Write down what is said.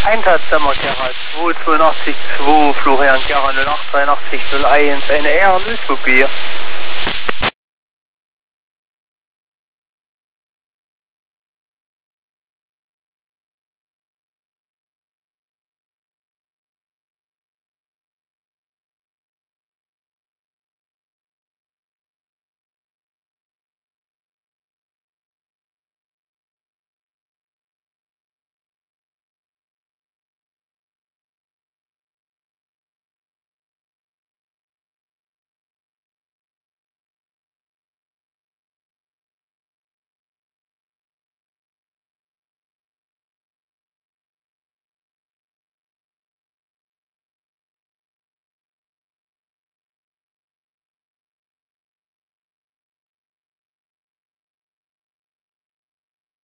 Einsatzzimmer Gerhard 282 Florian Gerhard 088301 eine R- und Ölpapier.